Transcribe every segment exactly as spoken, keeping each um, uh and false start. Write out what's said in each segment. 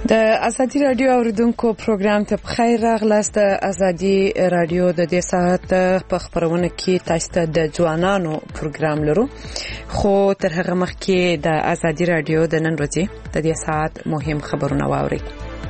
د ازادي رادیو اوریدونکو پروګرام ته بخیر راغلاست. د ازادي رادیو د دې ساعت په خبرونه کې تاسو ته د ځوانانو پروګرام لرو، خو تر هغه مخکې د ازادي رادیو د نن ورځې د دې ساعت مهم خبرونه واورئ.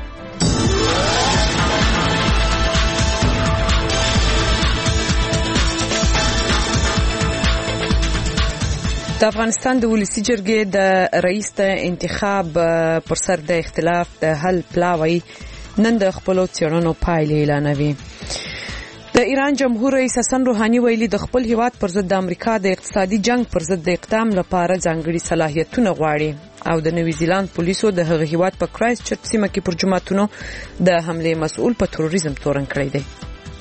د افغانستان د ولسی جرګې د رئیس د انتخاب پر سر د اختلاف د حل پلاوی نن د خپل څېړنو پایلې اعلانوي. د ایران جمهور رئیس حسن روحاني ویلي د خپل هیواد پر ضد د امریکا د اقتصادي جنگ پر ضد د اقدام لپاره ځانګړي صلاحیتونه غواړي او د نیوزیلند پولیسو د هغه هیواد په کرایست چرچ سیمه کې پر جماعتونو د حمله مسؤل په تروریزم تورن کړی دی.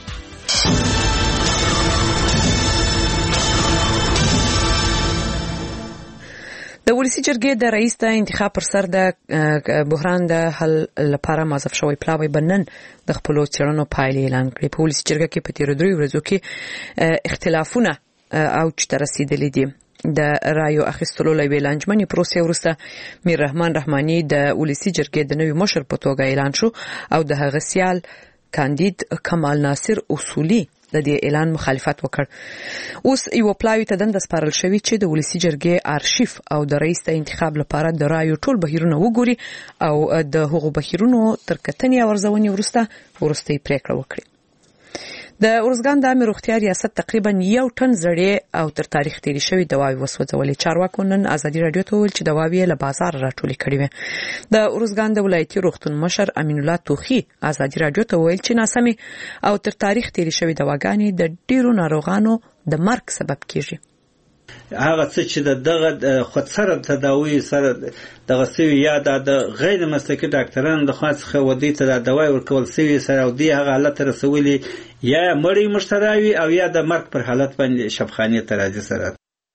د ولسی جرګې د رئیس د انتخاب پر سر د بحران د حل لپاره مازف شوی پلاوی بنن د خپل څېړنو پایلې اعلان کړې. په ولسی جرګه کې په تیر درې ورځو کې اختلافونه او چې رسیدلې دي. د رایو اخیستلو لوی لانجمنې پروسې وروسته میر رحمان رحماني د ولسی جرګې د نوي مشر په توګه اعلان شو او د هغه سیال کاندید کمال ناصر اصولي د دې اعلان مخالفت وکړ. اوس یو پلاوی ته دند سپارل شوی چې د ولسی جرګې آرشیف او د رئیس د انتخاب لپاره د رایو ټول بهیرونه وګوري او د هغو بهیرونو تر کتنې او ارزونې وروسته ورستۍ پریکړه وکړي. د ارزګان د عامه روغتیا ریاست تقریبا یو ټن زړې او تر تاریخ تیری شوی دواوی وسوځولې. چارواکو نن ازادي رادیو ته ویل چې دواوی له بازار راټولې کړې وې. د ارزګان د ولایتي روغتون مشر امین الله توخی ازادي رادیو ته ویل چې ناسمي او تر تاریخ تیری شوی دواګانې د ډیرو ناروغانو د مرګ سبب کیږي. هغه څه چې دغه خودسره تداوی سره دغه سوي یا د غیر مسلکي ډاکټرانو د خاص خو ودی ته د دوايي ورکول سوي سره او دی هغه حالت رسولي یا مړی مشتراوي او یا د مرګ پر حالت باندې شفخانه تراځي سره.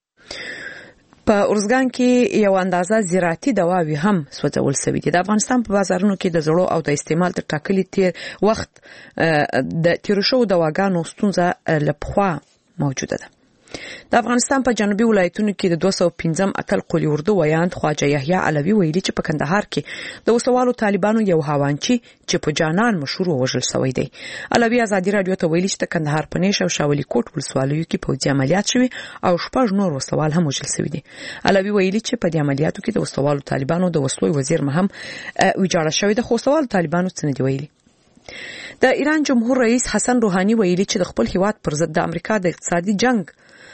په ارزګان کې یو اندازه زراعتي دواوی هم سوځول شوی دي. د افغانستان په بازارونو کې د زړو او د استعمال تر ټاکلي تیر وخت د تیر شو دواګانو ستونزه لپخوا موجوده ده. د افغانستان په جنوبي ولایتونو کې د دوه سوه او پنځم اتل قلی اردو ویاند خواجه یحیی علوی ویلي چې په کندهار کې د وسوالو طالبانو یو هاوانچی چې په جانان مشهور وژل شوی دی. علوی ازادي رادیو ته ویلي چې د کندهار په نیش او شاولی کوټ ولسوالیو کې پوځي عملیات شوي او شپږ نور وسوال هم وژل شوي دي. علوی ویلي چې په دې عملیاتو کې د وسوالو طالبانو د وسلوي وزیر مهم ویجاړه شوی د خو وسوالو طالبانو څه نه دی ویلي. د ایران جمهور رئیس حسن روحاني ویلي چې د خپل هیواد پر ضد د امریکا د اقتصادي جنگ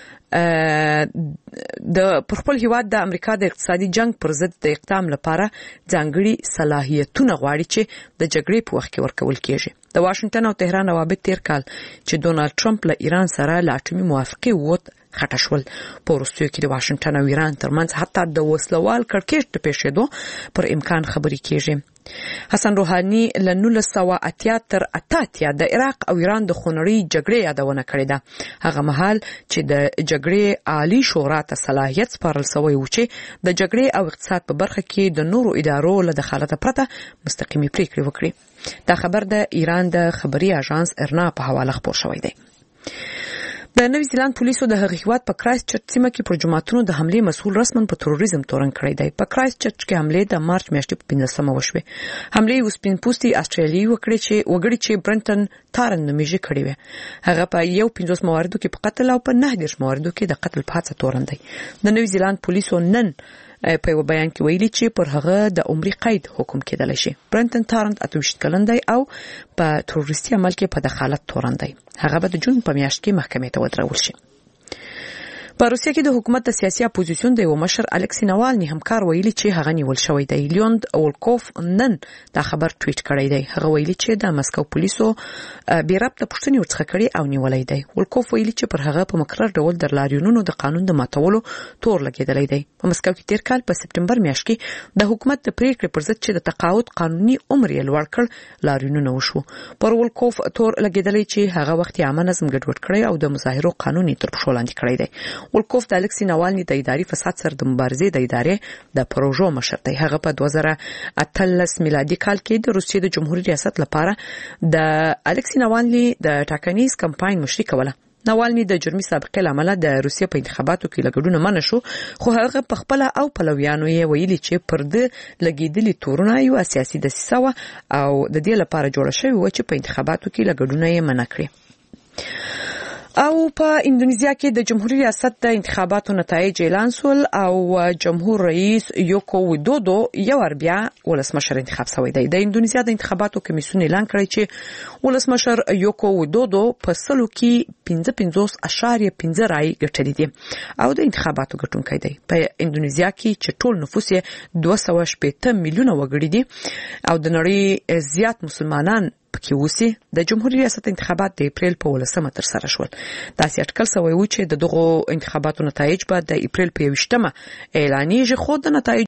د پر خپل هیواد د امریکا د اقتصادي جنگ پر ضد د اقدام لپاره ځانګړي صلاحیتونه غواړي چې د جګړې په وخت کې ورکول کیږي. د واشنگټن او تهران روابط تیر کال چې ډونالد ټرمپ له ایران سره له اټومي موافقې ووت خټه شول. په وروستیو کې د واشنگټن او ایران ترمنځ حتی د وسلوال کړکېچ د پیښېدو پر امکان خبرې کیږي. حسن روحاني له نولس سوه اتیا تر اته اتیا د عراق او ایران د خونړۍ جګړې یادونه کړې ده. هغه مهال چې د جګړې عالی شورا ته صلاحیت سپارل شوی و چې د جګړې او اقتصاد په برخه کې د نورو ادارو له دخالت پرته مستقیمي پریکړې وکړي. دا خبر د ایران د خبري اژانس ارنا په حواله خبر شوی دی. د نیوزیلند پولیسو د هغه هیواد په کرایست چرچ سیمه کې پر جماعتونو د حمله مسؤل رسمن په تروریزم تورن کړی دی. په کرایست چرچ کې حمله د مارچ میاشتې په پنځمه وشوه. حمله یو سپین پوستي استرالیایي وکړي چې وګړي چې برنټن تارن نومیږي کړی و. هغه په یو پنځوس مواردو کې په قتل او په نه دیرش مواردو کې د قتل په هڅه تورن دی. د نیوزیلند پولیسو نن په یو بیان کې ویلي چې پر هغه د عمري قید حکم کېدل شي. برنټن تارن اته ویشت کلن دی او په تروریستي عمل کې په دخالت تورن دی. هغه به د جون په میاشت کې محکمې ته ودرول شي. په روسیه کې د حکومت د سیاسي اپوزیسیون د یو مشر الکسی ناوالني همکار ویلي چې هغه نیول شوی دی. لیوند اولکوف نن دا خبر ټویټ کړی دی. هغه ویلي چې د مسکو پولیسو بې ربطه پوښتنې ورڅخه کړي او نیولای دی. اولکوف ویلي چې پر هغه په مقرر ډول د لاریونونو د قانون د ماتولو تور لګیدلی دی. په مسکو کې تیر کال په سپټمبر میاشت کې د حکومت د پریکړې پر ضد چې د تقاعد قانوني عمر یې لوړ کړ لاریونونه وشو. پر اولکوف تور لګیدلی چې هغه وخت عامه نظم ګډوډ کړی او د مظاهرو قانوني تر پښو لاندې کړی دی. ولکوف د الکسی ناوالني د اداري فساد سره د مبارزې د ادارې د پروژو مشر دی. هغه په دوه زره اتلس میلادي کال کې د روسیې د جمهوریت ریاست لپاره د الکسی ناوالني د ټاکنیز کمپاین مشري کوله. ناوالني د جرمي سابقې لامل د روسیې په انتخاباتو کې لګډونه منع شو خو هغه په خپل او پلویانو یې ویلي چې پر د لګیدلي تورونه یو سیاسي دسیسه و او د دې لپاره جوړ شوی و چې په انتخاباتو کې لګډونه یې منع کړي. او په اندونیزیا کې د جمهوریت ریاست د انتخاباتو نتایج اعلان شول او جمهور رئیس یوکو ویدودو یو بیا ولسمشر انتخاب شوی دی. د اندونیزیا د انتخاباتو کمیسیون اعلان کړی چې ولسمشر یوکو ویدودو په سلو کې پنځه پنځوس اشاریه پنځه رای ګټلې دي او د انتخاباتو ګټونکی دی. په اندونیزیا کې چې ټول نفوس یې دوه سوه شپږ میلیونه وګړي دي او د نړۍ زیات مسلمانان پکې اوسي. د جمهوریت ریاست انتخابات د اپریل په ولسمه تر سره شول. داسې اټکل شوی و چې د دغو انتخاباتو نتایج به د اپریل په یوویشتمه اعلانېږي خو د نتایج